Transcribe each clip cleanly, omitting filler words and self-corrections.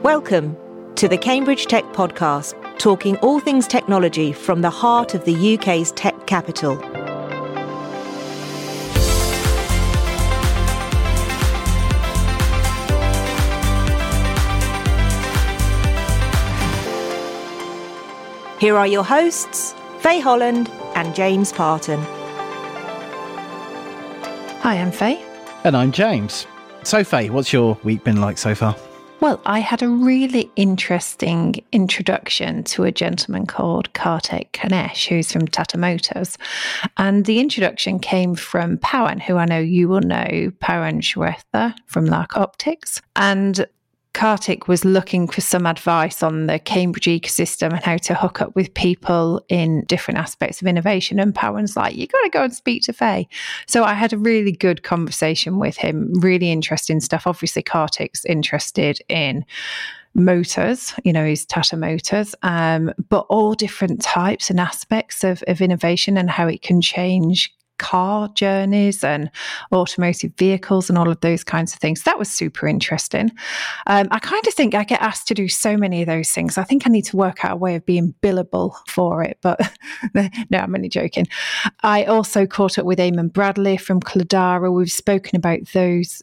Welcome to the Cambridge Tech Podcast, talking all things technology from the heart of the UK's tech capital. Here are your hosts, Faye Holland and James Parton. Hi, I'm Faye. And I'm James. So Faye, what's your week been like so far? Well, I had a really interesting introduction to a gentleman called Kartik Ganesh, who's from Tata Motors. And the introduction came from Pawan, who I know you will know, Pawan Shrestha from Lark Optics. And Kartik was looking for some advice on the Cambridge ecosystem and how to hook up with people in different aspects of innovation. And Pawan's like, you got to go and speak to Faye. So I had a really good conversation with him, really interesting stuff. Obviously, Kartik's interested in motors, he's Tata Motors, but all different types and aspects of innovation and how it can change car journeys and automotive vehicles and all of those kinds of things. That was super interesting. I kind of think I get asked to do so many of those things. I think I need to work out a way of being billable for it, but no, I'm only joking. I also caught up with Eamon Bradley from Cladara. We've spoken about those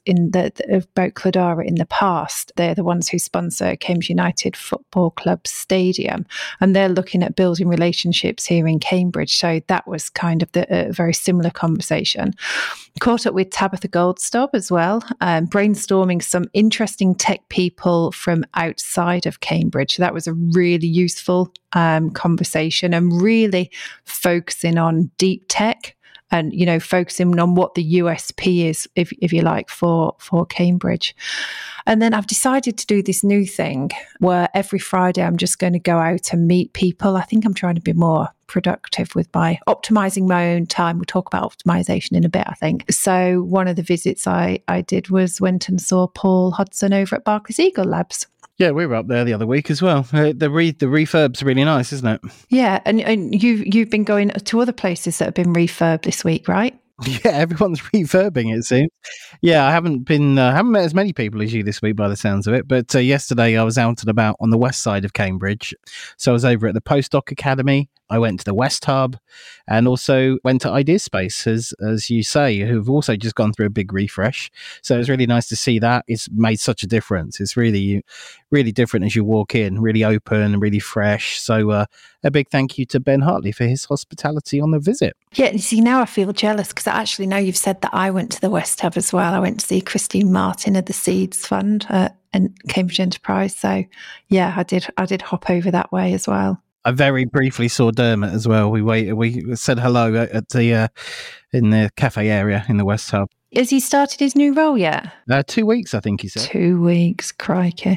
about Cladara in the past. They're the ones who sponsor Cambridge United Football Club Stadium, and they're looking at building relationships here in Cambridge. So that was kind of a very similar conversation. Caught up with Tabitha Goldstaub as well, brainstorming some interesting tech people from outside of Cambridge. That was a really useful conversation and really focusing on deep tech and, focusing on what the USP is, if you like, for Cambridge. And then I've decided to do this new thing where every Friday I'm just going to go out and meet people. I think I'm trying to be more productive by optimizing my own time. We'll talk about optimization in a bit, I think. So one of the visits I did went and saw Paul Hodson over at Barclays Eagle Labs. Yeah, we were up there the other week as well. The refurb's really nice, isn't it? Yeah, and you've been going to other places that have been refurbed this week, right? Yeah, everyone's refurbing, it seems. Yeah, I haven't met as many people as you this week by the sounds of it, but yesterday I was out and about on the west side of Cambridge. So I was over at the Postdoc Academy, I went to the West Hub, and also went to Ideaspace, as you say, who've also just gone through a big refresh. So it was really nice to see that. It's made such a difference. It's really, really different as you walk in, really open and really fresh. So a big thank you to Ben Hartley for his hospitality on the visit. Yeah, you see, now I feel jealous because I actually know you've said that I went to the West Hub as well. I went to see Christine Martin of the Seeds Fund and Cambridge Enterprise. So yeah, I did hop over that way as well. I very briefly saw Dermot as well. We said hello at the in the cafe area in the West Hub. Has he started his new role yet? 2 weeks, I think he said. 2 weeks, crikey.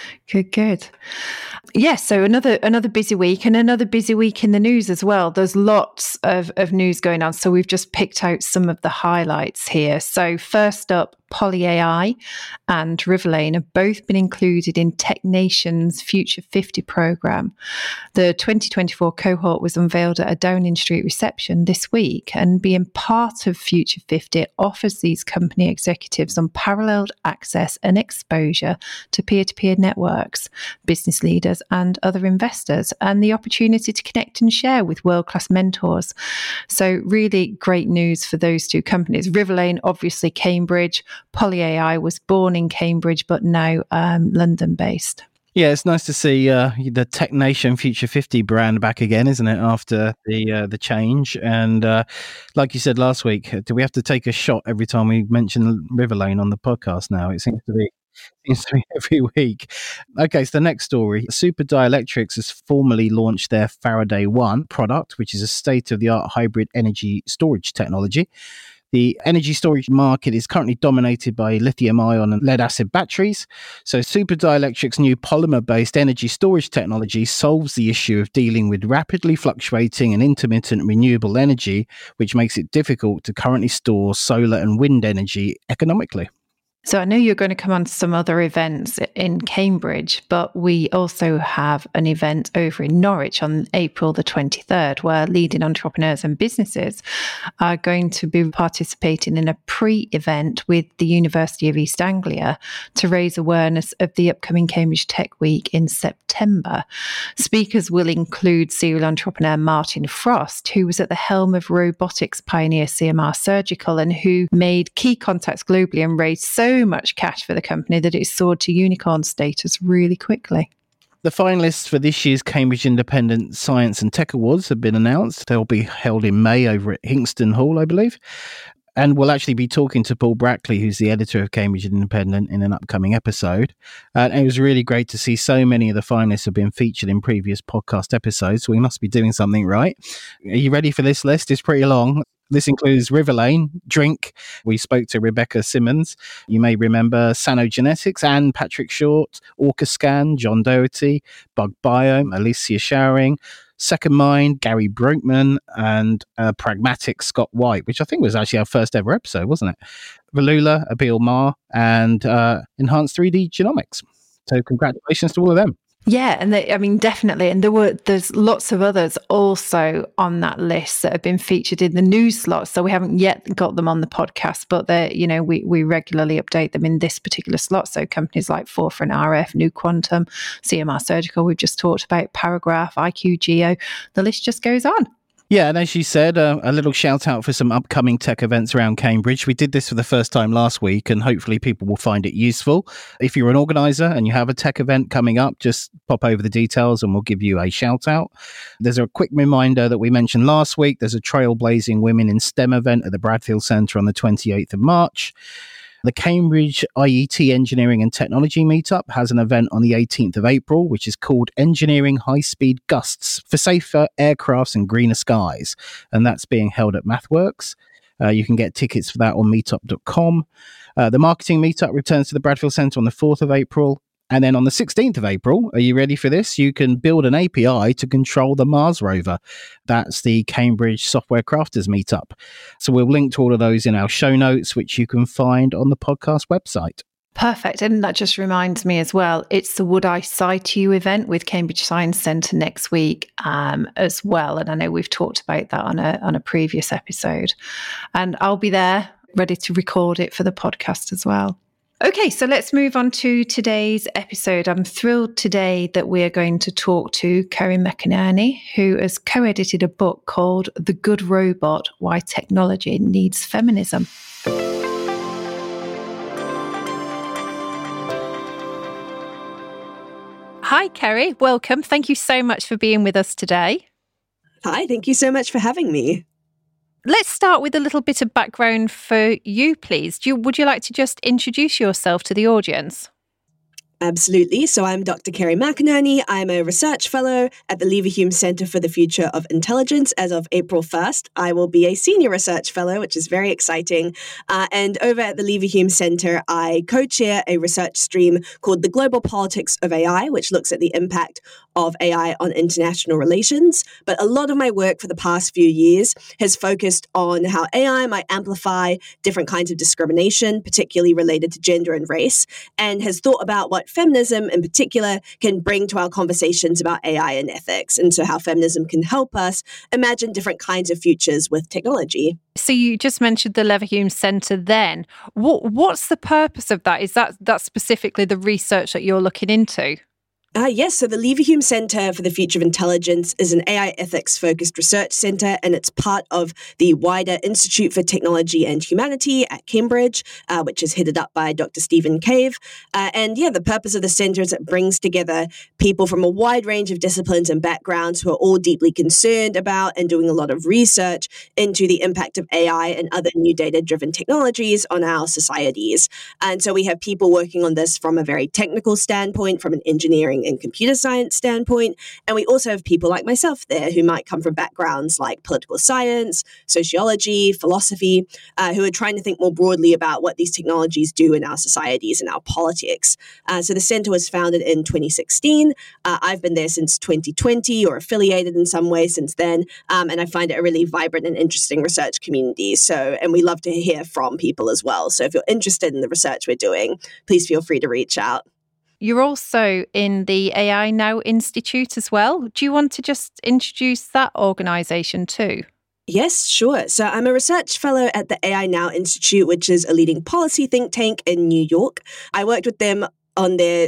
Good. Yes, so another busy week and another busy week in the news as well. There's lots of news going on. So we've just picked out some of the highlights here. So first up, Poly AI and Riverlane have both been included in TechNation's Future 50 programme. The 2024 cohort was unveiled at a Downing Street reception this week, and being part of Future 50 offers these company executives unparalleled access and exposure to peer-to-peer networks, business leaders and other investors, and the opportunity to connect and share with world-class mentors. So really great news for those two companies. Riverlane, obviously Cambridge. Poly AI was born in Cambridge, but now London-based. Yeah, it's nice to see the TechNation Future 50 brand back again, isn't it, after the change? And like you said last week, do we have to take a shot every time we mention Riverlane on the podcast now? It seems to be every week. Okay, so the next story. Super Dielectrics has formally launched their Faraday One product, which is a state-of-the-art hybrid energy storage technology. The energy storage market is currently dominated by lithium-ion and lead-acid batteries. So Super Dielectrics' new polymer-based energy storage technology solves the issue of dealing with rapidly fluctuating and intermittent renewable energy, which makes it difficult to currently store solar and wind energy economically. So I know you're going to come on to some other events in Cambridge, but we also have an event over in Norwich on April the 23rd, where leading entrepreneurs and businesses are going to be participating in a pre-event with the University of East Anglia to raise awareness of the upcoming Cambridge Tech Week in September. Speakers will include serial entrepreneur Martin Frost, who was at the helm of robotics pioneer CMR Surgical and who made key contacts globally and raised so much cash for the company that it soared to unicorn status really quickly. The finalists for this year's Cambridge Independent Science and Tech Awards have been announced. They'll be held in May over at Hingston Hall, I believe. And we'll actually be talking to Paul Brackley, who's the editor of Cambridge Independent, in an upcoming episode. And it was really great to see so many of the finalists have been featured in previous podcast episodes. So we must be doing something right. Are you ready for this list? It's pretty long. This includes Riverlane, Drink. We spoke to Rebecca Simmons. You may remember Sanogenetics, Anne Patrick Short, Orcascan, John Doherty, Bug Biome, Alicia Showering, Second Mind, Gary Brookman, and Pragmatic Scott White, which I think was actually our first ever episode, wasn't it? Valula, Abil Mar, and Enhanced 3D Genomics. So congratulations to all of them. Yeah, and definitely. And there's lots of others also on that list that have been featured in the news slots. So we haven't yet got them on the podcast, but we regularly update them in this particular slot. So companies like Forefront RF, New Quantum, CMR Surgical, we've just talked about, Paragraph, IQ Geo. The list just goes on. Yeah, and as you said, a little shout out for some upcoming tech events around Cambridge. We did this for the first time last week, and hopefully people will find it useful. If you're an organizer and you have a tech event coming up, just pop over the details and we'll give you a shout out. There's a quick reminder that we mentioned last week. There's a Trailblazing Women in STEM event at the Bradfield Centre on the 28th of March. The Cambridge IET Engineering and Technology Meetup has an event on the 18th of April, which is called Engineering High-Speed Gusts for Safer Aircrafts and Greener Skies. And that's being held at MathWorks. You can get tickets for that on meetup.com. The Marketing Meetup returns to the Bradfield Centre on the 4th of April. And then on the 16th of April, are you ready for this? You can build an API to control the Mars rover. That's the Cambridge Software Crafters Meetup. So we'll link to all of those in our show notes, which you can find on the podcast website. Perfect. And that just reminds me as well, it's the Would I Cite You event with Cambridge Science Centre next week as well. And I know we've talked about that on a previous episode. And I'll be there ready to record it for the podcast as well. Okay, so let's move on to today's episode. I'm thrilled today that we are going to talk to Kerry McInerney, who has co-edited a book called The Good Robot, Why Technology Needs Feminism. Hi, Kerry. Welcome. Thank you so much for being with us today. Hi, thank you so much for having me. Let's start with a little bit of background for you, please. Would you like to just introduce yourself to the audience? Absolutely. So I'm Dr. Kerry McInerney. I'm a research fellow at the Leverhulme Centre for the Future of Intelligence. As of April 1st, I will be a senior research fellow, which is very exciting. And over at the Leverhulme Centre, I co-chair a research stream called The Global Politics of AI, which looks at the impact of AI on international relations. But a lot of my work for the past few years has focused on how AI might amplify different kinds of discrimination, particularly related to gender and race, and has thought about what feminism in particular can bring to our conversations about AI and ethics, and so how feminism can help us imagine different kinds of futures with technology. So you just mentioned the Leverhulme Centre then. What's the purpose of that? Is that specifically the research that you're looking into? Yes, so the Leverhulme Centre for the Future of Intelligence is an AI ethics-focused research centre, and it's part of the wider Institute for Technology and Humanity at Cambridge, which is headed up by Dr. Stephen Cave. The purpose of the centre is it brings together people from a wide range of disciplines and backgrounds who are all deeply concerned about and doing a lot of research into the impact of AI and other new data-driven technologies on our societies. And so we have people working on this from a very technical standpoint, from an engineering engineering and computer science standpoint. And we also have people like myself there who might come from backgrounds like political science, sociology, philosophy, who are trying to think more broadly about what these technologies do in our societies and our politics. So the center was founded in 2016. I've been there since 2020 or affiliated in some way since then. And I find it a really vibrant and interesting research community. And we love to hear from people as well. So if you're interested in the research we're doing, please feel free to reach out. You're also in the AI Now Institute as well. Do you want to just introduce that organisation too? Yes, sure. So I'm a research fellow at the AI Now Institute, which is a leading policy think tank in New York. I worked with them on their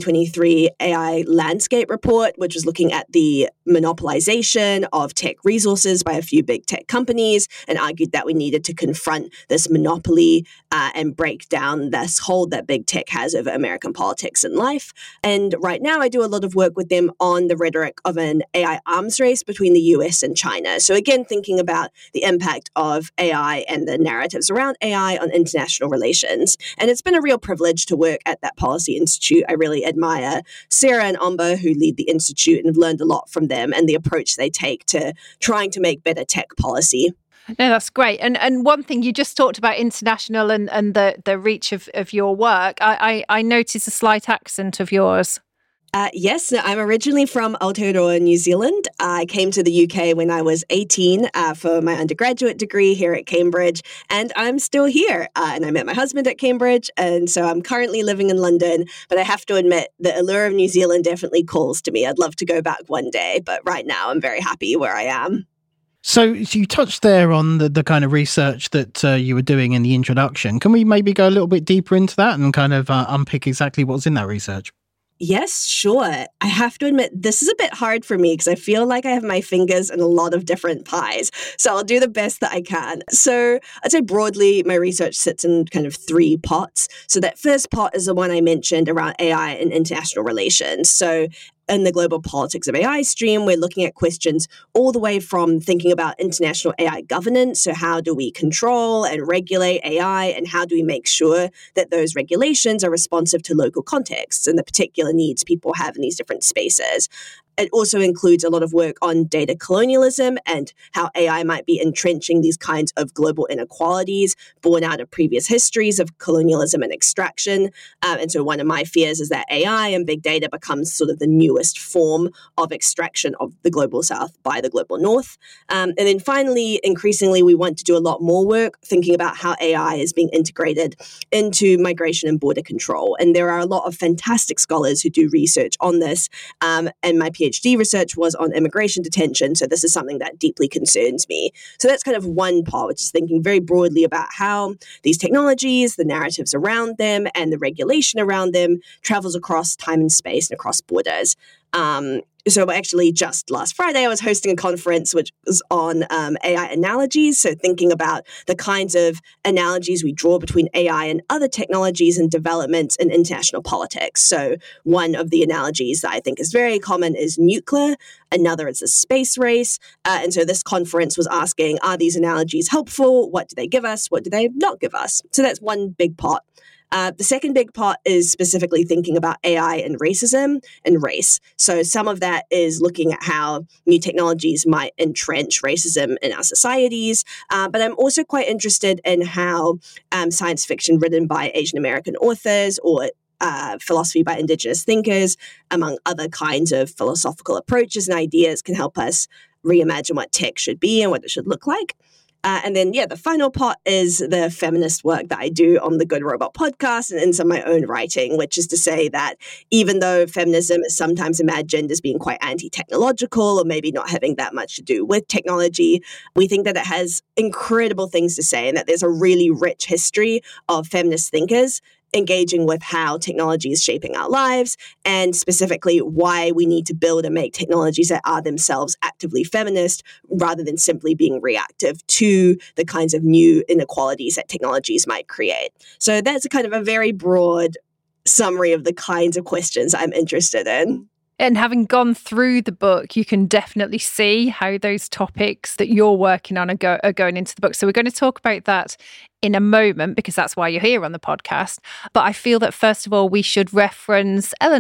2023 AI landscape report, which was looking at the monopolization of tech resources by a few big tech companies, and argued that we needed to confront this monopoly and break down this hold that big tech has over American politics and life. And right now I do a lot of work with them on the rhetoric of an AI arms race between the US and China. So again, thinking about the impact of AI and the narratives around AI on international relations. And it's been a real privilege to work at that policy institute. I really admire Sarah and Amber, who lead the institute, and have learned a lot from them and the approach they take to trying to make better tech policy. No, that's great. And one thing you just talked about international and the reach of your work. I noticed a slight accent of yours. Yes, I'm originally from Aotearoa, New Zealand. I came to the UK when I was 18 for my undergraduate degree here at Cambridge, and I'm still here. And I met my husband at Cambridge, and so I'm currently living in London. But I have to admit, the allure of New Zealand definitely calls to me. I'd love to go back one day, but right now I'm very happy where I am. So you touched there on the kind of research that you were doing in the introduction. Can we maybe go a little bit deeper into that and kind of unpick exactly what's in that research? Yes, sure. I have to admit, this is a bit hard for me because I feel like I have my fingers in a lot of different pies. So I'll do the best that I can. So I'd say broadly, my research sits in kind of three pots. So that first pot is the one I mentioned around AI and international relations. So in the global politics of AI stream, we're looking at questions all the way from thinking about international AI governance. So how do we control and regulate AI, and how do we make sure that those regulations are responsive to local contexts and the particular needs people have in these different spaces? It also includes a lot of work on data colonialism and how AI might be entrenching these kinds of global inequalities born out of previous histories of colonialism and extraction. And so one of my fears is that AI and big data becomes sort of the newest form of extraction of the global south by the global north. And then finally, increasingly, we want to do a lot more work thinking about how AI is being integrated into migration and border control. And there are a lot of fantastic scholars who do research on this. And my PhD research was on immigration detention, so this is something that deeply concerns me. So that's kind of one part, which is thinking very broadly about how these technologies, the narratives around them, and the regulation around them travels across time and space and across borders. So actually just last Friday, I was hosting a conference which was on AI analogies. So thinking about the kinds of analogies we draw between AI and other technologies and developments in international politics. So one of the analogies that I think is very common is nuclear. Another is the space race. And so this conference was asking, are these analogies helpful? What do they give us? What do they not give us? So that's one big part. The second big part is specifically thinking about AI and racism and race. So some of that is looking at how new technologies might entrench racism in our societies. But I'm also quite interested in how science fiction written by Asian American authors or philosophy by Indigenous thinkers, among other kinds of philosophical approaches and ideas, can help us reimagine what tech should be and what it should look like. And then, the final part is the feminist work that I do on the Good Robot podcast and in some of my own writing, which is to say that even though feminism is sometimes imagined as being quite anti-technological or maybe not having that much to do with technology, we think that it has incredible things to say and that there's a really rich history of feminist thinkers engaging with how technology is shaping our lives and specifically why we need to build and make technologies that are themselves actively feminist rather than simply being reactive to the kinds of new inequalities that technologies might create. So that's a kind of a very broad summary of the kinds of questions I'm interested in. And having gone through the book, you can definitely see how those topics that you're working on are going into the book. So we're going to talk about that in a moment because that's why you're here on the podcast. But I feel that first of all, we should reference Eleanor.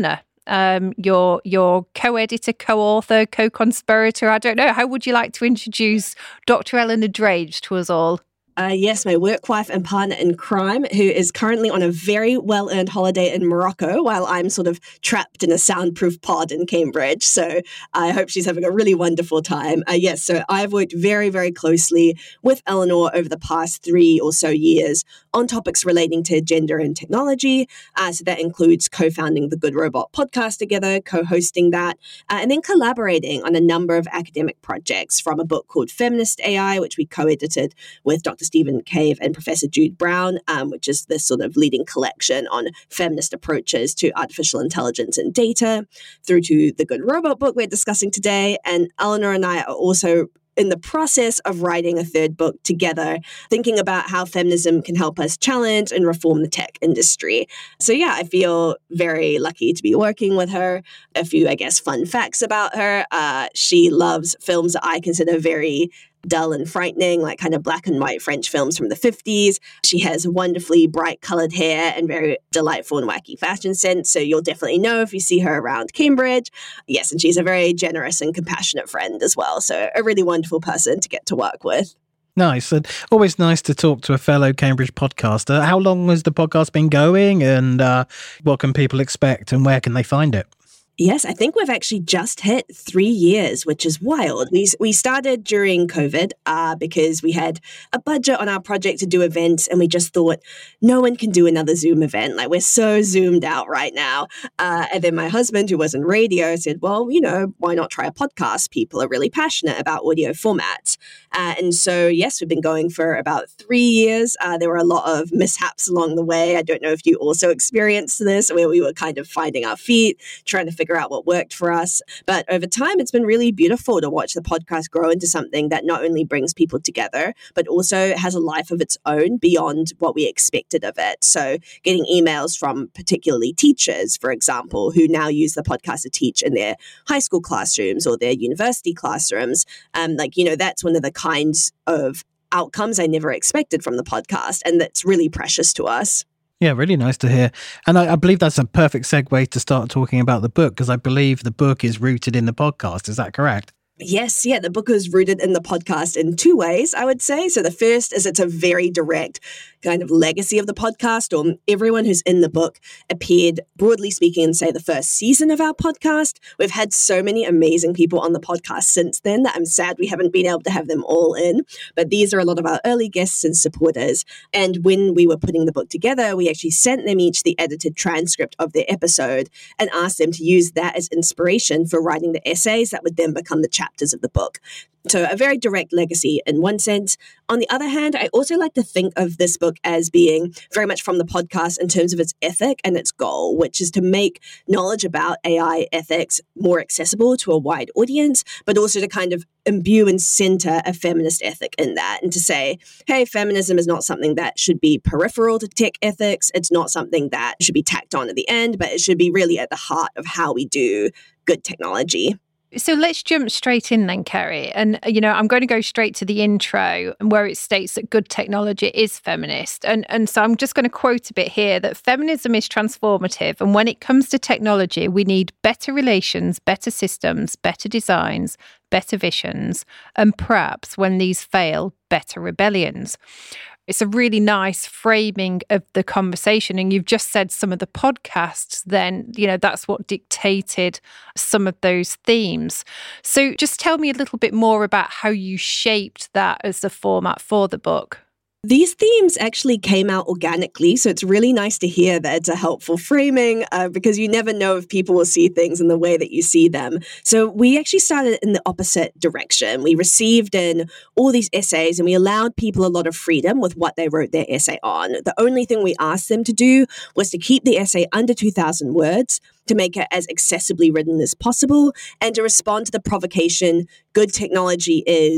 your co-editor, co-author, co-conspirator. I don't know. How would you like to introduce Dr. Eleanor Drage to us all? Yes, my work wife and partner in crime, who is currently on a very well-earned holiday in Morocco while I'm sort of trapped in a soundproof pod in Cambridge. So I hope she's having a really wonderful time. Yes, so I've worked very, very closely with Eleanor over the past 3 or so years on topics relating to gender and technology. So that includes co-founding the Good Robot podcast together, co-hosting that, and then collaborating on a number of academic projects, from a book called Feminist AI, which we co-edited with Dr. Stephen Cave and Professor Jude Brown, which is this sort of leading collection on feminist approaches to artificial intelligence and data, through to the Good Robot book we're discussing today. And Eleanor and I are also in the process of writing a 3rd book together, thinking about how feminism can help us challenge and reform the tech industry. So yeah, I feel very lucky to be working with her. A few, I guess, fun facts about her. She loves films that I consider very dull and frightening, like kind of black and white French films from the 50s. She has wonderfully bright colored hair and very delightful and wacky fashion sense. So you'll definitely know if you see her around Cambridge. Yes, and she's a very generous and compassionate friend as well. So a really wonderful person to get to work with. Nice. And always nice to talk to a fellow Cambridge podcaster. How long has the podcast been going, and what can people expect, and where can they find it? Yes, I think we've actually just hit 3 years, which is wild. We started during COVID because we had a budget on our project to do events, and we just thought no one can do another Zoom event. Like, we're so zoomed out right now. And then my husband, who was in radio, said, well, why not try a podcast? People are really passionate about audio formats. And so, yes, we've been going for about 3 years. There were a lot of mishaps along the way. I don't know if you also experienced this, where we were kind of finding our feet, trying to figure out what worked for us. But over time, it's been really beautiful to watch the podcast grow into something that not only brings people together, but also has a life of its own beyond what we expected of it. So getting emails from particularly teachers, for example, who now use the podcast to teach in their high school classrooms or their university classrooms. That's one of the kinds of outcomes I never expected from the podcast. And that's really precious to us. Yeah, really nice to hear. And I believe that's a perfect segue to start talking about the book, because I believe the book is rooted in the podcast. Is that correct? Yes, yeah, the book is rooted in the podcast in 2 ways, I would say. So the first is it's a very direct kind of legacy of the podcast, or everyone who's in the book appeared, broadly speaking, in, say, the first season of our podcast. We've had so many amazing people on the podcast since then that I'm sad we haven't been able to have them all in. But these are a lot of our early guests and supporters. And when we were putting the book together, we actually sent them each the edited transcript of their episode and asked them to use that as inspiration for writing the essays that would then become the chapters of the book. So a very direct legacy in one sense. On the other hand, I also like to think of this book as being very much from the podcast in terms of its ethic and its goal, which is to make knowledge about AI ethics more accessible to a wide audience, but also to kind of imbue and center a feminist ethic in that, and to say, hey, feminism is not something that should be peripheral to tech ethics. It's not something that should be tacked on at the end, but it should be really at the heart of how we do good technology. So let's jump straight in then, Kerry. And, I'm going to go straight to the intro where it states that good technology is feminist. And so I'm just going to quote a bit here that feminism is transformative. And when it comes to technology, we need better relations, better systems, better designs, better visions, and perhaps when these fail, better rebellions. It's a really nice framing of the conversation. And you've just said some of the podcasts, then, that's what dictated some of those themes. So just tell me a little bit more about how you shaped that as the format for the book. These themes actually came out organically, so it's really nice to hear that it's a helpful framing because you never know if people will see things in the way that you see them. So we actually started in the opposite direction. We received in all these essays and we allowed people a lot of freedom with what they wrote their essay on. The only thing we asked them to do was to keep the essay under 2,000 words, to make it as accessibly written as possible, and to respond to the provocation, good technology is ...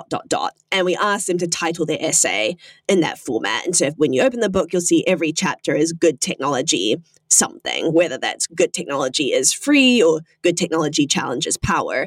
And we asked them to title their essay in that format. And so when you open the book, you'll see every chapter is good technology something, whether that's good technology is free or good technology challenges power.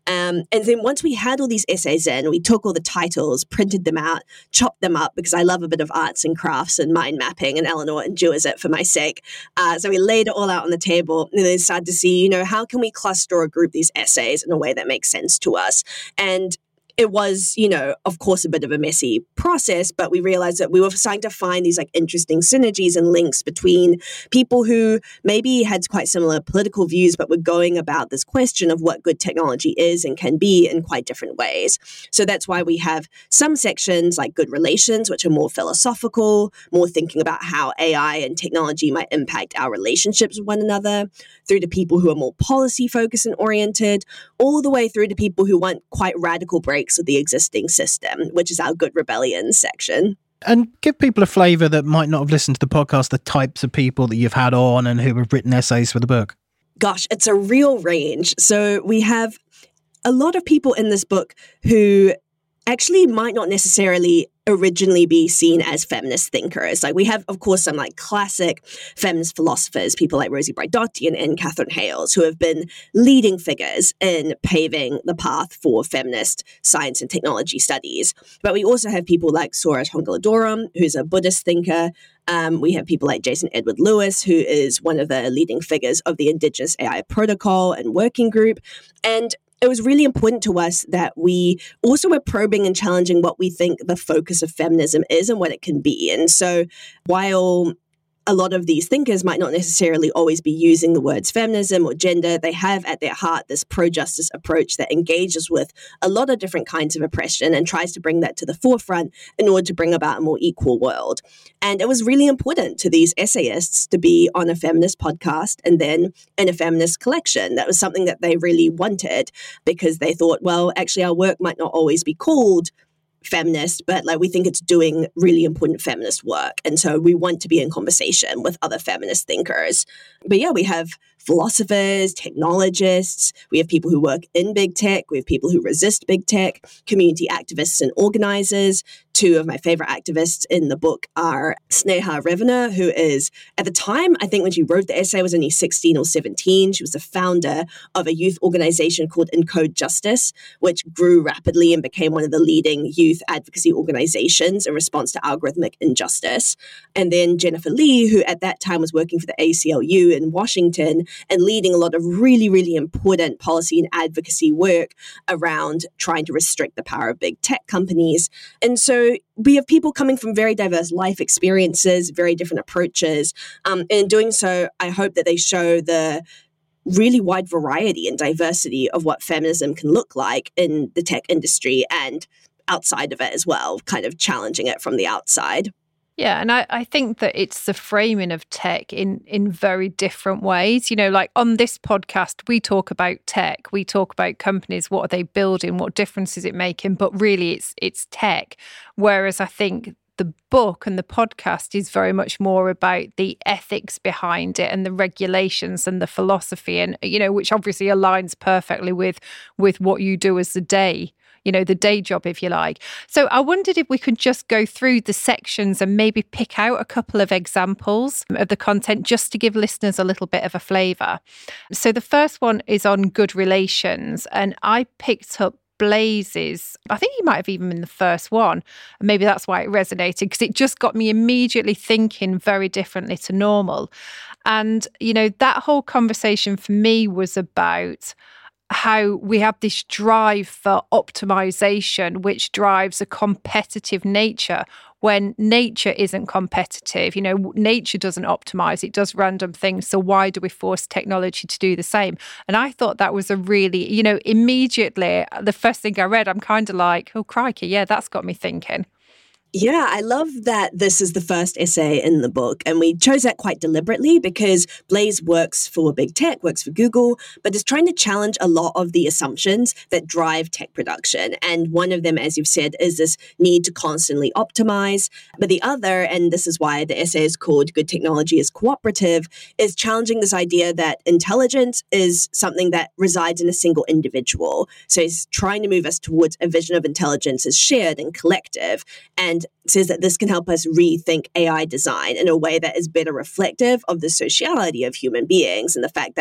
And then once we had all these essays in, we took all the titles, printed them out, chopped them up, because I love a bit of arts and crafts and mind mapping, and Eleanor endures it for my sake. So we laid it all out on the table and then started to see, how can we cluster or group these essays in a way that makes sense to us? And it was, of course, a bit of a messy process, but we realized that we were starting to find these interesting synergies and links between people who maybe had quite similar political views, but were going about this question of what good technology is and can be in quite different ways. So that's why we have some sections like good relations, which are more philosophical, more thinking about how AI and technology might impact our relationships with one another, through to people who are more policy focused and oriented, all the way through to people who want quite radical breaks with the existing system, which is our Good Rebellions section. And give people a flavour that might not have listened to the podcast, the types of people that you've had on and who have written essays for the book. Gosh, it's a real range. So we have a lot of people in this book who actually might not necessarily originally be seen as feminist thinkers. We have, of course, some classic feminist philosophers, people like Rosie Braidotti and Catherine Hales, who have been leading figures in paving the path for feminist science and technology studies. But we also have people like Suraj Hongaladoram, who's a Buddhist thinker. We have people like Jason Edward Lewis, who is one of the leading figures of the Indigenous AI Protocol and Working Group. And it was really important to us that we also were probing and challenging what we think the focus of feminism is and what it can be. And so while a lot of these thinkers might not necessarily always be using the words feminism or gender, they have at their heart this pro-justice approach that engages with a lot of different kinds of oppression and tries to bring that to the forefront in order to bring about a more equal world. And it was really important to these essayists to be on a feminist podcast and then in a feminist collection. That was something that they really wanted, because they thought, well, actually our work might not always be called feminist, but we think it's doing really important feminist work. And so we want to be in conversation with other feminist thinkers. But yeah, we have philosophers, technologists, we have people who work in big tech, we have people who resist big tech, community activists and organizers. Two of my favorite activists in the book are Sneha Revana, who is, at the time, I think when she wrote the essay, was only 16 or 17. She was the founder of a youth organization called Encode Justice, which grew rapidly and became one of the leading youth advocacy organizations in response to algorithmic injustice. And then Jennifer Lee, who at that time was working for the ACLU in Washington and leading a lot of really, really important policy and advocacy work around trying to restrict the power of big tech companies. And so we have people coming from very diverse life experiences, very different approaches. And in doing so, I hope that they show the really wide variety and diversity of what feminism can look like in the tech industry and outside of it as well, kind of challenging it from the outside. Yeah, and I think that it's the framing of tech in very different ways. On this podcast, we talk about tech, we talk about companies, what are they building, what difference is it making, but really it's tech. Whereas I think the book and the podcast is very much more about the ethics behind it and the regulations and the philosophy, and which obviously aligns perfectly with what you do as the day job, if you like. So I wondered if we could just go through the sections and maybe pick out a couple of examples of the content just to give listeners a little bit of a flavour. So the first one is on good relations, and I picked up Blaze's, I think he might have even been the first one, and maybe that's why it resonated, because it just got me immediately thinking very differently to normal. And, that whole conversation for me was about how we have this drive for optimization, which drives a competitive nature when nature isn't competitive. Nature doesn't optimize, it does random things. So why do we force technology to do the same? And I thought that was a really, immediately, the first thing I read, I'm kind of like, oh, crikey, yeah, that's got me thinking. Yeah, I love that this is the first essay in the book. And we chose that quite deliberately because Blaze works for big tech, works for Google, but is trying to challenge a lot of the assumptions that drive tech production. And one of them, as you've said, is this need to constantly optimize. But the other, and this is why the essay is called Good Technology is Cooperative, is challenging this idea that intelligence is something that resides in a single individual. So it's trying to move us towards a vision of intelligence as shared and collective, and says that this can help us rethink AI design in a way that is better reflective of the sociality of human beings and the fact that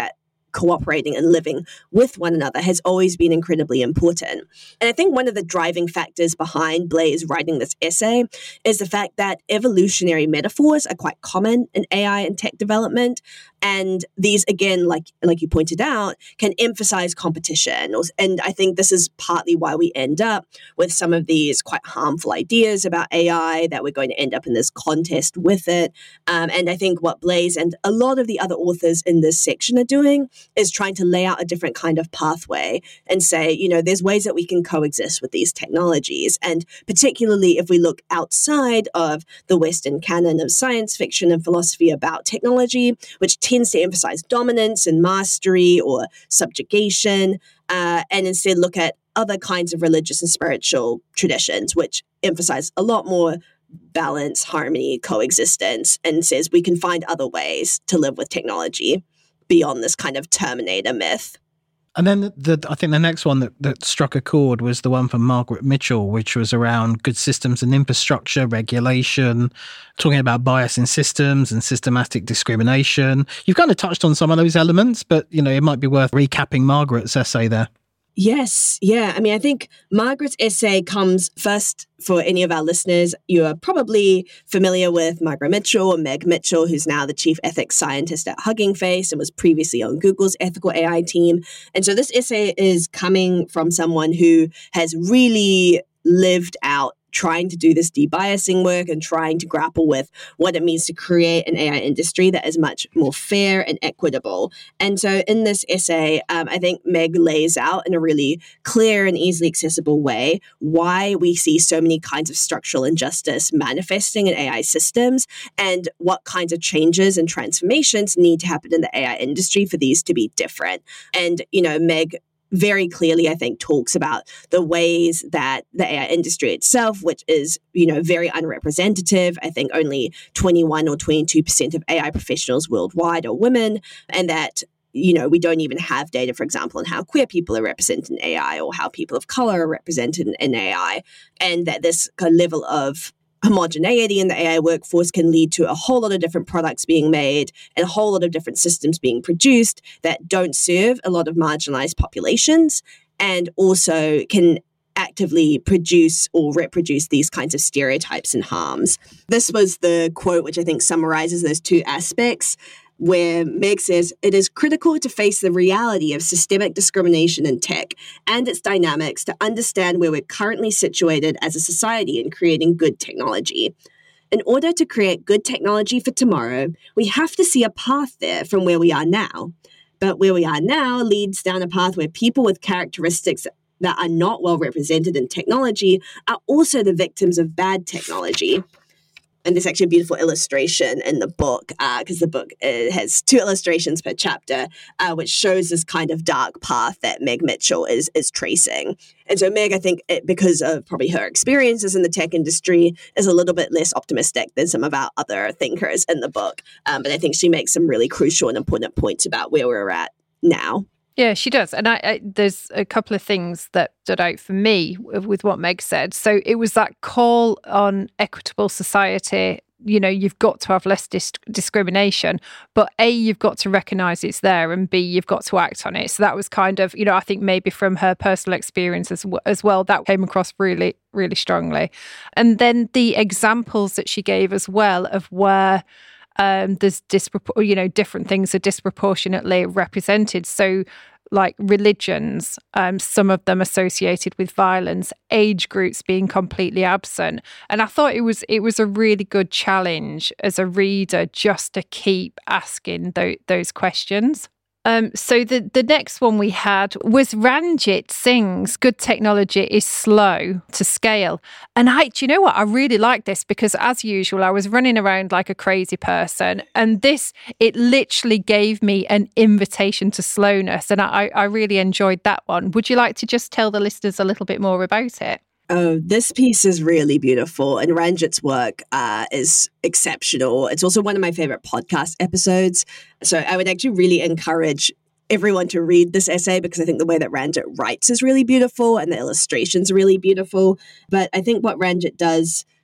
cooperating and living with one another has always been incredibly important. And I think one of the driving factors behind Blaise writing this essay is the fact that evolutionary metaphors are quite common in AI and tech development. And these, again, like you pointed out, can emphasize competition. And I think this is partly why we end up with some of these quite harmful ideas about AI, that we're going to end up in this contest with it. And I think what Blaise and a lot of the other authors in this section are doing is trying to lay out a different kind of pathway and say, there's ways that we can coexist with these technologies. And particularly if we look outside of the Western canon of science fiction and philosophy about technology, which tends to emphasize dominance and mastery or subjugation, and instead look at other kinds of religious and spiritual traditions, which emphasize a lot more balance, harmony, coexistence, and says we can find other ways to live with technology beyond this kind of Terminator myth. And then I think the next one that struck a chord was the one from Margaret Mitchell, which was around good systems and infrastructure, regulation, talking about bias in systems and systematic discrimination. You've kind of touched on some of those elements, but, it might be worth recapping Margaret's essay there. Yes. Yeah. I mean, I think Margaret's essay comes first for any of our listeners. You are probably familiar with Margaret Mitchell, or Meg Mitchell, who's now the chief ethics scientist at Hugging Face and was previously on Google's ethical AI team. And so this essay is coming from someone who has really lived out trying to do this debiasing work and trying to grapple with what it means to create an AI industry that is much more fair and equitable. And so in this essay, I think Meg lays out in a really clear and easily accessible way why we see so many kinds of structural injustice manifesting in AI systems and what kinds of changes and transformations need to happen in the AI industry for these to be different. And, Meg very clearly, I think, talks about the ways that the AI industry itself, which is, very unrepresentative. I think only 21 or 22% of AI professionals worldwide are women, and that, we don't even have data, for example, on how queer people are represented in AI or how people of color are represented in AI, and that this kind of level of homogeneity in the AI workforce can lead to a whole lot of different products being made and a whole lot of different systems being produced that don't serve a lot of marginalized populations, and also can actively produce or reproduce these kinds of stereotypes and harms. This was the quote which I think summarizes those two aspects, where Meg says, "It is critical to face the reality of systemic discrimination in tech and its dynamics to understand where we're currently situated as a society in creating good technology. In order to create good technology for tomorrow, we have to see a path there from where we are now. But where we are now leads down a path where people with characteristics that are not well represented in technology are also the victims of bad technology." And there's actually a beautiful illustration in the book, because the book has 2 illustrations per chapter, which shows this kind of dark path that Meg Mitchell is tracing. And so Meg, I think, because of probably her experiences in the tech industry, is a little bit less optimistic than some of our other thinkers in the book. But I think she makes some really crucial and important points about where we're at now. Yeah, she does. And I there's a couple of things that stood out for me with what Meg said. So it was that call on equitable society. You've got to have less discrimination, but A, you've got to recognise it's there, and B, you've got to act on it. So that was kind of, I think maybe from her personal experience as well, that came across really, really strongly. And then the examples that she gave as well of where there's different things are disproportionately represented. So like religions, some of them associated with violence, age groups being completely absent. And I thought it was a really good challenge as a reader just to keep asking those questions. So the next one we had was Ranjit Singh's "Good technology is slow to scale." And do you know what? I really like this because, as usual, I was running around like a crazy person. And it literally gave me an invitation to slowness. And I really enjoyed that one. Would you like to just tell the listeners a little bit more about it? Oh, this piece is really beautiful, and Ranjit's work is exceptional. It's also one of my favorite podcast episodes. So I would actually really encourage everyone to read this essay because I think the way that Ranjit writes is really beautiful and the illustrations are really beautiful. But I think what Ranjit does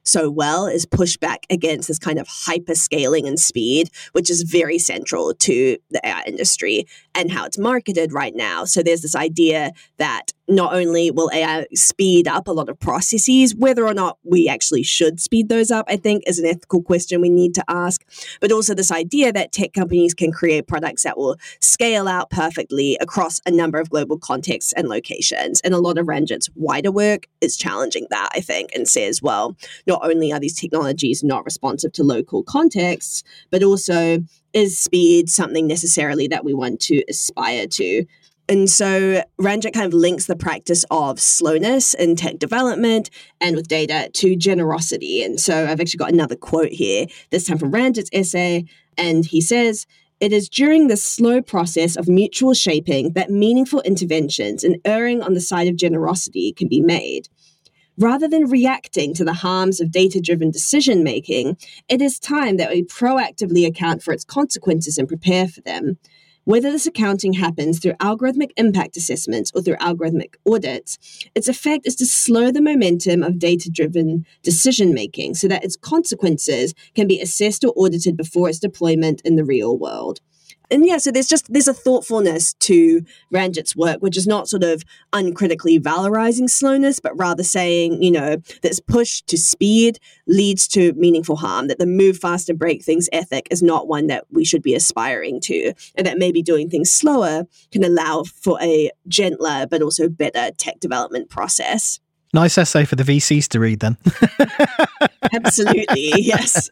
so well is push back against this kind of hyper scaling and speed, which is very central to the AI industry and how it's marketed right now. So there's this idea that not only will AI speed up a lot of processes, whether or not we actually should speed those up, I think is an ethical question we need to ask, but also this idea that tech companies can create products that will scale out perfectly across a number of global contexts and locations. And a lot of Ranjit's wider work is challenging that, I think, and says, well, not only are these technologies not responsive to local contexts, but also is speed something necessarily that we want to aspire to? And so Ranjit kind of links the practice of slowness in tech development and with data to generosity. And so I've actually got another quote here, this time from Ranjit's essay. And he says, "It is during this slow process of mutual shaping that meaningful interventions and erring on the side of generosity can be made. Rather than reacting to the harms of data-driven decision-making, it is time that we proactively account for its consequences and prepare for them. Whether this accounting happens through algorithmic impact assessments or through algorithmic audits, its effect is to slow the momentum of data-driven decision-making so that its consequences can be assessed or audited before its deployment in the real world." And yeah, so there's a thoughtfulness to Ranjit's work, which is not sort of uncritically valorizing slowness, but rather saying, that this push to speed leads to meaningful harm, that the move fast and break things ethic is not one that we should be aspiring to, and that maybe doing things slower can allow for a gentler but also better tech development process. Nice essay for the VCs to read then. Absolutely, yes.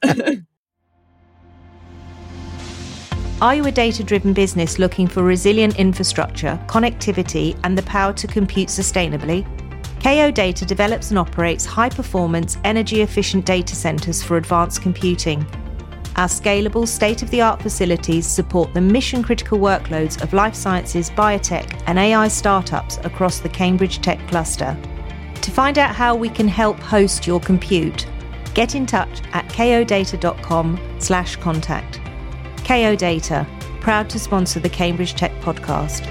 Are you a data-driven business looking for resilient infrastructure, connectivity, and the power to compute sustainably? KO Data develops and operates high-performance, energy-efficient data centers for advanced computing. Our scalable, state-of-the-art facilities support the mission-critical workloads of life sciences, biotech, and AI startups across the Cambridge Tech Cluster. To find out how we can help host your compute, get in touch at kodata.com/contact. KO Data, proud to sponsor the Cambridge Tech Podcast.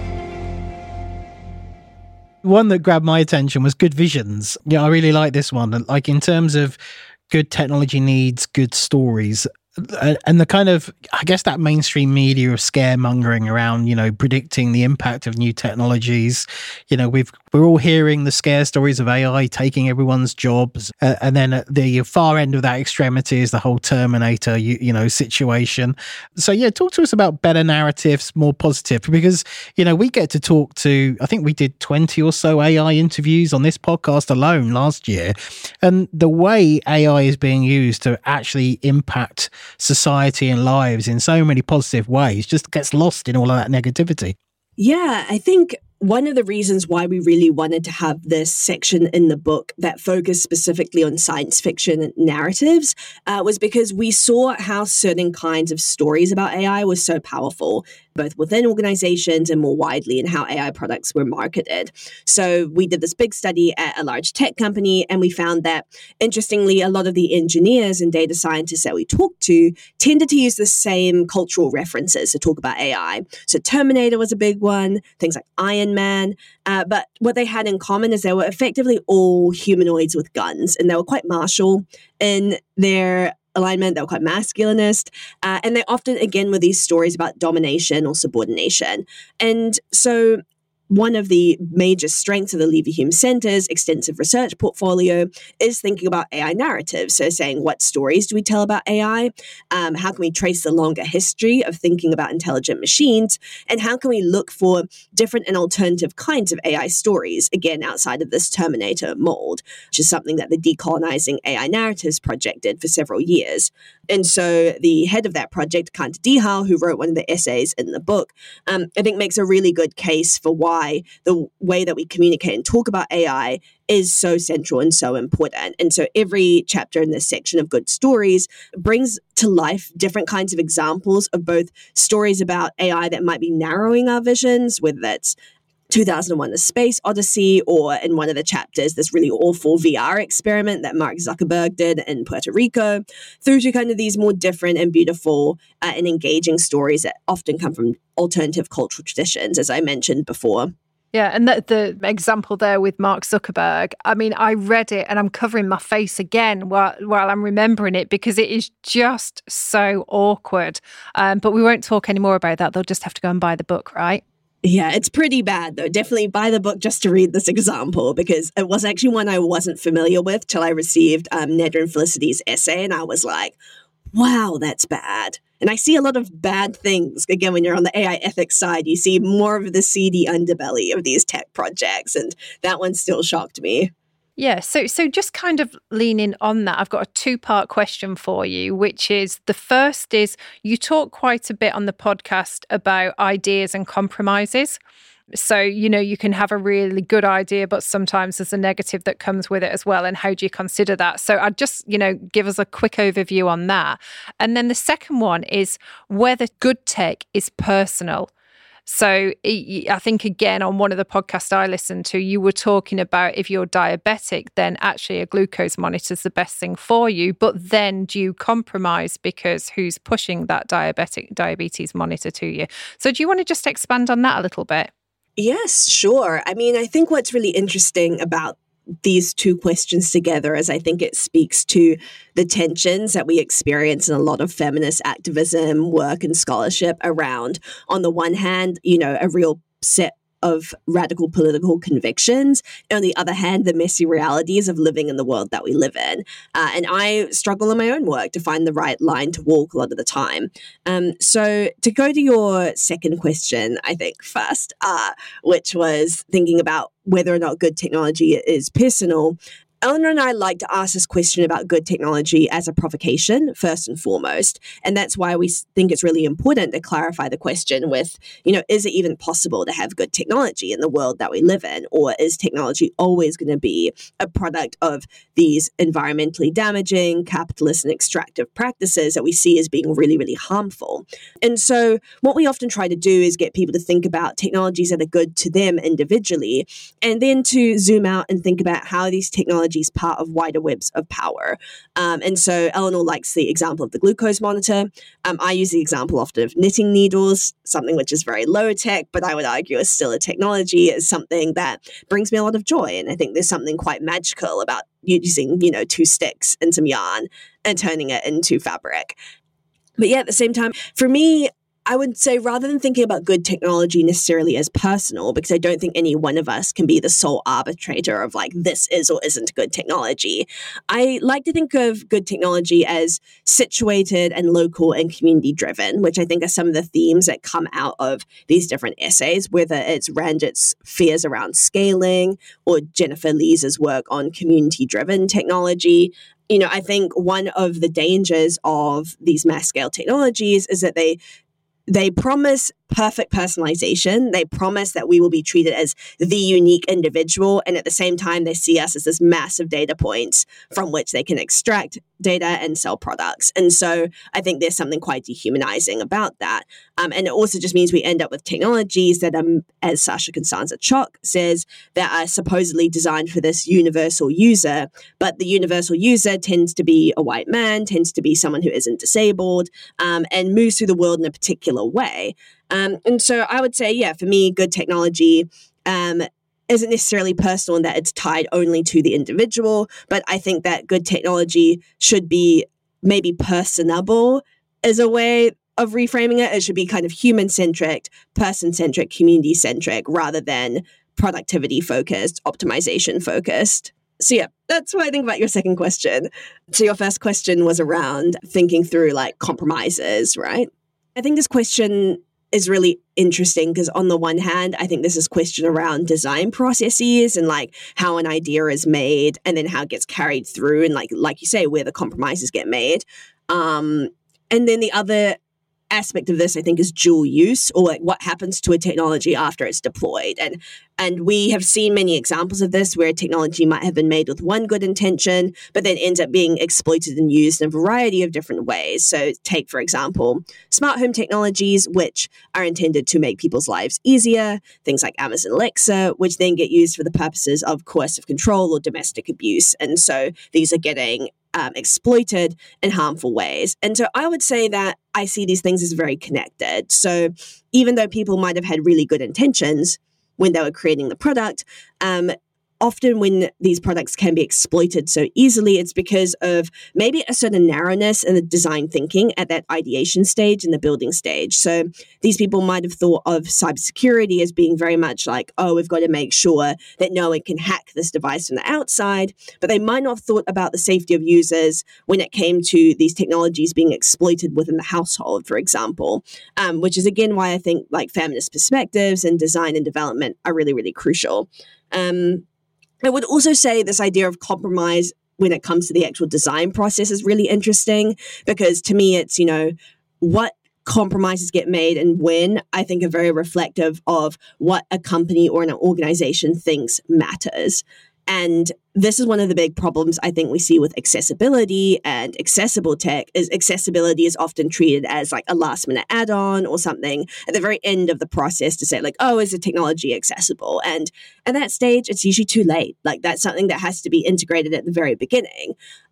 One that grabbed my attention was Good Visions. Yeah, I really like this one. Like in terms of good technology needs good stories. And the kind of, I guess, that mainstream media of scaremongering around, predicting the impact of new technologies. We're all hearing the scare stories of AI taking everyone's jobs. And then at the far end of that extremity is the whole Terminator, situation. So, yeah, talk to us about better narratives, more positive, because, we get to talk to, I think we did 20 or so AI interviews on this podcast alone last year. And the way AI is being used to actually impact society and lives in so many positive ways just gets lost in all of that negativity. Yeah, I think one of the reasons why we really wanted to have this section in the book that focused specifically on science fiction narratives was because we saw how certain kinds of stories about AI were so powerful, both within organizations and more widely in how AI products were marketed. So we did this big study at a large tech company, and we found that, interestingly, a lot of the engineers and data scientists that we talked to tended to use the same cultural references to talk about AI. So Terminator was a big one, things like Iron Man. But what they had in common is they were effectively all humanoids with guns, and they were quite martial in their alignment. They were quite masculinist. And they often, again, were these stories about domination or subordination. And so one of the major strengths of the Leverhulme Center's extensive research portfolio is thinking about AI narratives. So saying, what stories do we tell about AI? How can we trace the longer history of thinking about intelligent machines? And how can we look for different and alternative kinds of AI stories, again, outside of this Terminator mold, which is something that the Decolonizing AI Narratives project did for several years. And so the head of that project, Kant Dihal, who wrote one of the essays in the book, I think makes a really good case for why the way that we communicate and talk about AI is so central and so important. And so every chapter in this section of Good Stories brings to life different kinds of examples of both stories about AI that might be narrowing our visions, whether that's 2001: A Space Odyssey, or in one of the chapters, this really awful VR experiment that Mark Zuckerberg did in Puerto Rico, through to kind of these more different and beautiful and engaging stories that often come from alternative cultural traditions, as I mentioned before. Yeah, and the example there with Mark Zuckerberg, I mean, I read it and I'm covering my face again while I'm remembering it because it is just so awkward. But we won't talk any more about that. They'll just have to go and buy the book, right? Yeah, it's pretty bad, though. Definitely buy the book just to read this example, because it was actually one I wasn't familiar with till I received Nedra and Felicity's essay, and I was like, wow, that's bad. And I see a lot of bad things. Again, when you're on the AI ethics side, you see more of the seedy underbelly of these tech projects, and that one still shocked me. Yeah, so just kind of leaning on that, I've got a two-part question for you, which is the first is you talk quite a bit on the podcast about ideas and compromises. So, you can have a really good idea, but sometimes there's a negative that comes with it as well. And how do you consider that? So I'd just, give us a quick overview on that. And then the second one is whether good tech is personal. So I think, again, on one of the podcasts I listened to, you were talking about if you're diabetic, then actually a glucose monitor is the best thing for you. But then do you compromise because who's pushing that diabetes monitor to you? So do you want to just expand on that a little bit? Yes, sure. I mean, I think what's really interesting about these two questions together is I think it speaks to the tensions that we experience in a lot of feminist activism work and scholarship around, on the one hand, a real set of radical political convictions, and on the other hand, the messy realities of living in the world that we live in. And I struggle in my own work to find the right line to walk a lot of the time. So to go to your second question, I think first, which was thinking about whether or not good technology is personal, Eleanor and I like to ask this question about good technology as a provocation, first and foremost. And that's why we think it's really important to clarify the question with, is it even possible to have good technology in the world that we live in? Or is technology always going to be a product of these environmentally damaging, capitalist and extractive practices that we see as being really, really harmful? And so what we often try to do is get people to think about technologies that are good to them individually, and then to zoom out and think about how these technologies part of wider webs of power. And so Eleanor likes the example of the glucose monitor. I use the example often of knitting needles, something which is very low tech, but I would argue is still a technology, is something that brings me a lot of joy. And I think there's something quite magical about using, 2 sticks and some yarn and turning it into fabric. But yeah, at the same time, for me, I would say rather than thinking about good technology necessarily as personal, because I don't think any one of us can be the sole arbitrator of like, this is or isn't good technology, I like to think of good technology as situated and local and community driven, which I think are some of the themes that come out of these different essays, whether it's Ranjit's fears around scaling or Jennifer Lees's work on community driven technology. I think one of the dangers of these mass scale technologies is that they promise perfect personalization. They promise that we will be treated as the unique individual. And at the same time, they see us as this massive data points from which they can extract data and sell products. And so I think there's something quite dehumanizing about that. And it also just means we end up with technologies that, as Sasha Constanza-Chock says, that are supposedly designed for this universal user. But the universal user tends to be a white man, tends to be someone who isn't disabled, and moves through the world in a particular way. And so I would say, yeah, for me, good technology isn't necessarily personal in that it's tied only to the individual, but I think that good technology should be maybe personable as a way of reframing it. It should be kind of human-centric, person-centric, community-centric, rather than productivity-focused, optimization-focused. So yeah, that's what I think about your second question. So your first question was around thinking through like compromises, right? I think this question is really interesting because on the one hand, I think this is a question around design processes and like how an idea is made and then how it gets carried through and like you say, where the compromises get made. And then the other aspect of this, I think, is dual use, or like what happens to a technology after it's deployed. And we have seen many examples of this where a technology might have been made with one good intention, but then ends up being exploited and used in a variety of different ways. So take, for example, smart home technologies, which are intended to make people's lives easier, things like Amazon Alexa, which then get used for the purposes of coercive control or domestic abuse. And so these are getting exploited in harmful ways. And so I would say that I see these things as very connected. So even though people might have had really good intentions, when they were creating the product. Often when these products can be exploited so easily, it's because of maybe a certain narrowness in the design thinking at that ideation stage and the building stage. So these people might have thought of cybersecurity as being very much like, oh, we've got to make sure that no one can hack this device from the outside. But they might not have thought about the safety of users when it came to these technologies being exploited within the household, for example, which is again why I think like feminist perspectives and design and development are really, really crucial. I would also say this idea of compromise when it comes to the actual design process is really interesting, because to me, it's, what compromises get made and when, I think are very reflective of what a company or an organization thinks matters. And this is one of the big problems I think we see with accessibility and accessible tech is accessibility is often treated as like a last minute add-on or something at the very end of the process to say like, oh, is the technology accessible? And at that stage, it's usually too late. Like that's something that has to be integrated at the very beginning.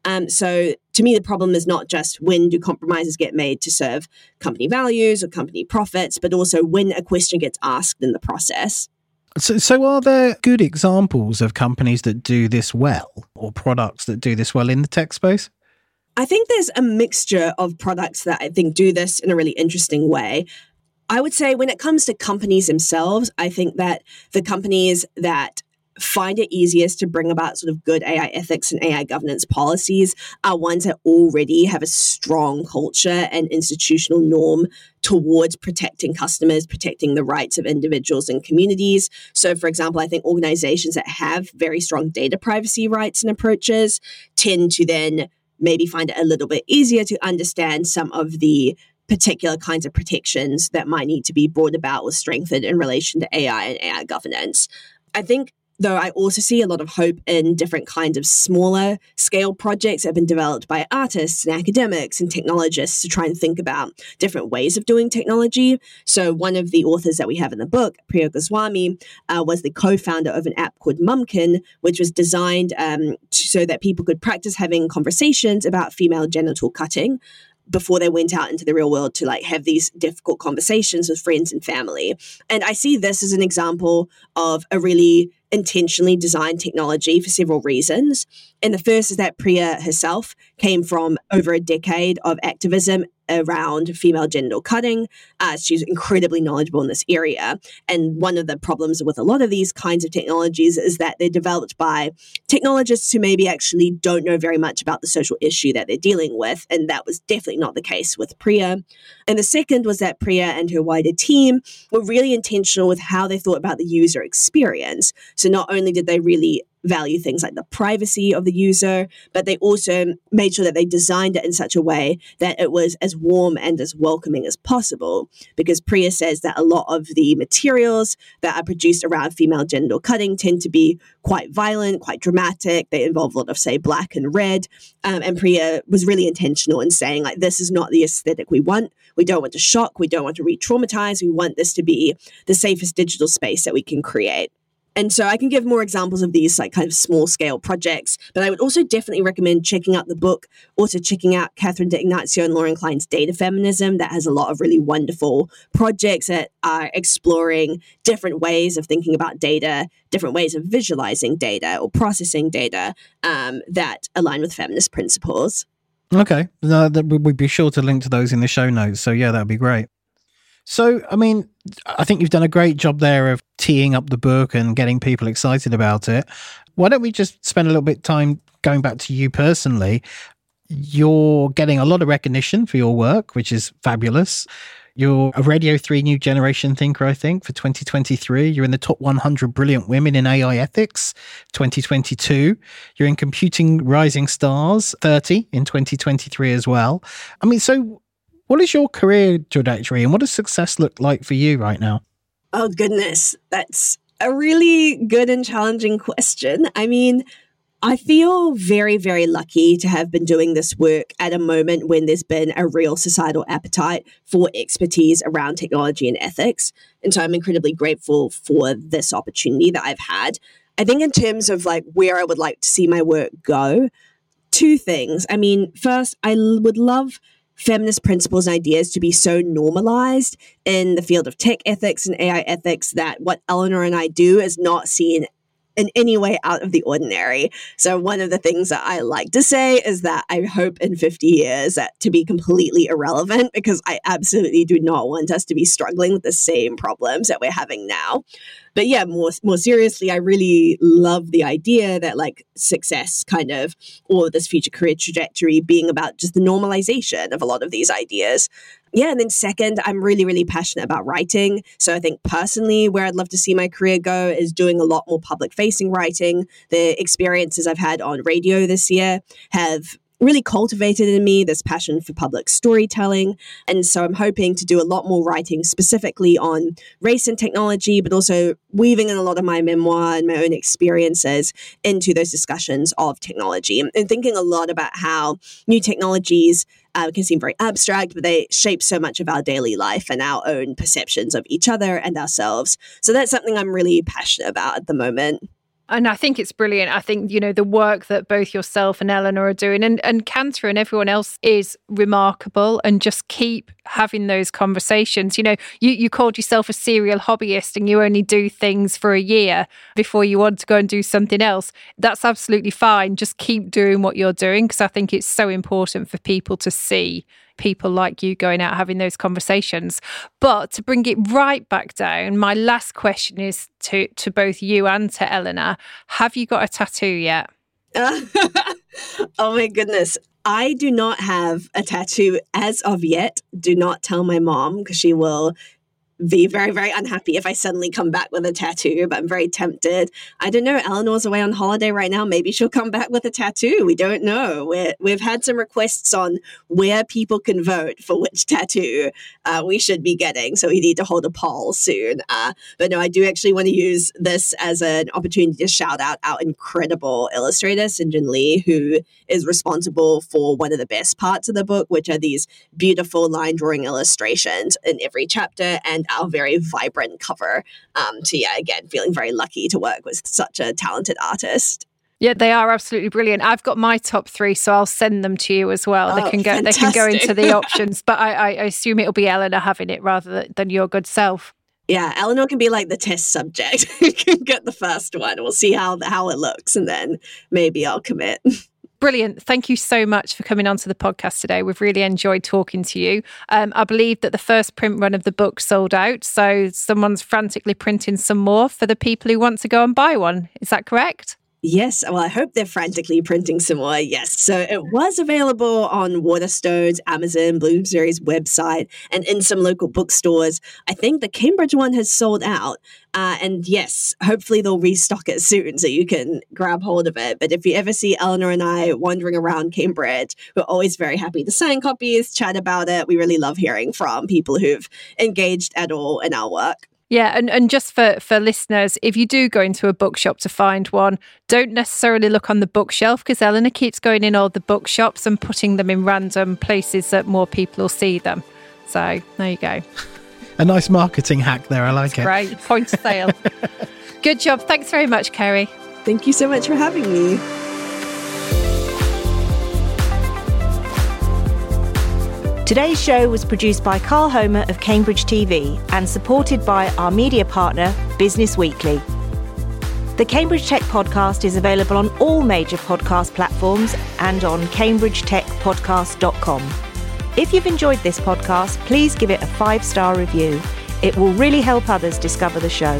So to me, the problem is not just when do compromises get made to serve company values or company profits, but also when a question gets asked in the process. So are there good examples of companies that do this well or products that do this well in the tech space? I think there's a mixture of products that I think do this in a really interesting way. I would say when it comes to companies themselves, I think that the companies that find it easiest to bring about sort of good AI ethics and AI governance policies are ones that already have a strong culture and institutional norm towards protecting customers, protecting the rights of individuals and communities. So, for example, I think organizations that have very strong data privacy rights and approaches tend to then maybe find it a little bit easier to understand some of the particular kinds of protections that might need to be brought about or strengthened in relation to AI and AI governance. I think though I also see a lot of hope in different kinds of smaller scale projects that have been developed by artists and academics and technologists to try and think about different ways of doing technology. So one of the authors that we have in the book, Priya Goswami, was the co-founder of an app called Mumkin, which was designed so that people could practice having conversations about female genital cutting before they went out into the real world to like have these difficult conversations with friends and family. And I see this as an example of a really intentionally designed technology for several reasons. And the first is that Priya herself came from over a decade of activism around female genital cutting. She's incredibly knowledgeable in this area. And one of the problems with a lot of these kinds of technologies is that they're developed by technologists who maybe actually don't know very much about the social issue that they're dealing with. And that was definitely not the case with Priya. And the second was that Priya and her wider team were really intentional with how they thought about the user experience. So not only did they really value things like the privacy of the user, but they also made sure that they designed it in such a way that it was as warm and as welcoming as possible. Because Priya says that a lot of the materials that are produced around female genital cutting tend to be quite violent, quite dramatic. They involve a lot of, say, black and red. And Priya was really intentional in saying, like, this is not the aesthetic we want. We don't want to shock. We don't want to re-traumatize. We want this to be the safest digital space that we can create. And so I can give more examples of these like kind of small scale projects, but I would also definitely recommend checking out the book, also checking out Catherine D'Ignazio and Lauren Klein's Data Feminism. That has a lot of really wonderful projects that are exploring different ways of thinking about data, different ways of visualizing data or processing data that align with feminist principles. Okay. No, we'd be sure to link to those in the show notes. So yeah, that'd be great. So, I mean, I think you've done a great job there of teeing up the book and getting people excited about it. Why don't we just spend a little bit of time going back to you personally? You're getting a lot of recognition for your work, which is fabulous. You're a Radio 3 New Generation Thinker, I think, for 2023. You're in the top 100 Brilliant Women in AI Ethics, 2022. You're in Computing Rising Stars, 30 in 2023 as well. I mean, so what is your career trajectory and what does success look like for you right now? Oh, goodness. That's a really good and challenging question. I mean, I feel very, very lucky to have been doing this work at a moment when there's been a real societal appetite for expertise around technology and ethics. And so I'm incredibly grateful for this opportunity that I've had. I think in terms of like where I would like to see my work go, two things. I mean, first, I would love feminist principles and ideas to be so normalized in the field of tech ethics and AI ethics that what Eleanor and I do is not seen in any way out of the ordinary. So one of the things that I like to say is that I hope in 50 years that to be completely irrelevant, because I absolutely do not want us to be struggling with the same problems that we're having now. But yeah, more seriously, I really love the idea that like success kind of, or this future career trajectory being about just the normalization of a lot of these ideas. Yeah, and then second, I'm really, really passionate about writing. So I think personally where I'd love to see my career go is doing a lot more public-facing writing. The experiences I've had on radio this year have really cultivated in me this passion for public storytelling. And so I'm hoping to do a lot more writing specifically on race and technology, but also weaving in a lot of my memoir and my own experiences into those discussions of technology and thinking a lot about how new technologies can seem very abstract, but they shape so much of our daily life and our own perceptions of each other and ourselves. So that's something I'm really passionate about at the moment. And I think it's brilliant. I think, you know, the work that both yourself and Eleanor are doing and Cantor and everyone else is remarkable, and just keep having those conversations. You know, you called yourself a serial hobbyist and you only do things for a year before you want to go and do something else. That's absolutely fine. Just keep doing what you're doing, because I think it's so important for people to see people like you going out having those conversations. But to bring it right back down, my last question is to both you and to Eleanor. Have you got a tattoo yet? Oh my goodness. I do not have a tattoo as of yet. Do not tell my mom, because she will be very, very unhappy if I suddenly come back with a tattoo, but I'm very tempted. I don't know. Eleanor's away on holiday right now. Maybe she'll come back with a tattoo. We don't know. We've had some requests on where people can vote for which tattoo we should be getting. So we need to hold a poll soon. But no, I do actually want to use this as an opportunity to shout out our incredible illustrator, Sinjin Lee, who is responsible for one of the best parts of the book, which are these beautiful line drawing illustrations in every chapter and our very vibrant cover. So yeah, again, feeling very lucky to work with such a talented artist. Yeah, they are absolutely brilliant. I've got my top 3, so I'll send them to you as well. They can go into the options, but I assume it'll be Eleanor having it rather than your good self. Yeah, Eleanor can be like the test subject. You can get the first one. We'll see how it looks, and then maybe I'll commit. Brilliant. Thank you so much for coming onto the podcast today. We've really enjoyed talking to you. I believe that the first print run of the book sold out, so someone's frantically printing some more for the people who want to go and buy one. Is that correct? Yes. Well, I hope they're frantically printing some more. Yes. So it was available on Waterstones, Amazon, Bloomsbury's website, and in some local bookstores. I think the Cambridge one has sold out. And yes, hopefully they'll restock it soon so you can grab hold of it. But if you ever see Eleanor and I wandering around Cambridge, we're always very happy to sign copies, chat about it. We really love hearing from people who've engaged at all in our work. Yeah, and just for listeners, if you do go into a bookshop to find one, don't necessarily look on the bookshelf, because Eleanor keeps going in all the bookshops and putting them in random places that more people will see them. So there you go. A nice marketing hack there. I like it. Great. Point of sale. Good job. Thanks very much, Kerry. Thank you so much for having me. Today's show was produced by Carl Homer of Cambridge TV and supported by our media partner, Business Weekly. The Cambridge Tech Podcast is available on all major podcast platforms and on cambridgetechpodcast.com. If you've enjoyed this podcast, please give it a 5-star review. It will really help others discover the show.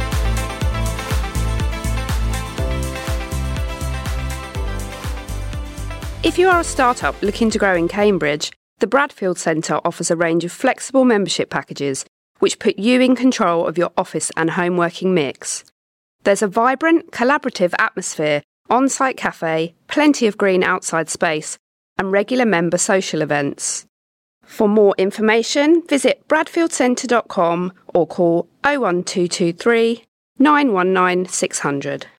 If you are a startup looking to grow in Cambridge, the Bradfield Centre offers a range of flexible membership packages which put you in control of your office and home working mix. There's a vibrant, collaborative atmosphere, on-site cafe, plenty of green outside space, and regular member social events. For more information, visit bradfieldcentre.com or call 01223 919 600.